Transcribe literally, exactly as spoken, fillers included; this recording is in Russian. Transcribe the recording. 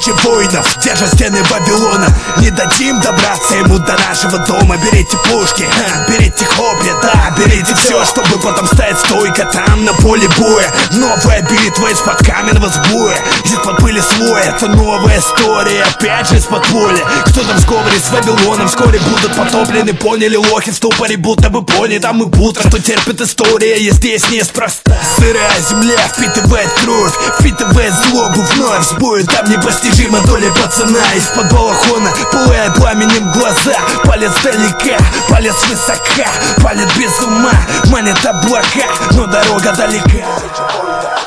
тысячи воинов держат стены Вавилона. Не дадим добраться ему до нашего дома. Берите пушки, ха, берите копья, да, берите все, чтобы потом стать стойко там на поле боя. Новая битва из-под каменного сбоя, из-под пыли слоя. Это новая история, опять же из-под поля. Кто там в сговоре с Вавилоном, вскоре будут потоплены. Поняли лохи в ступоре, будто бы поняли там и путро, что терпит история, и здесь неспроста. Сырая земля впитывает кровь, впитывает злобу вновь с бою. Там непостижима доля пацана из-под балахона, пылая пламенем глаза. Палец далека, палец высока, палец без ума, манит облака, но дорога далека.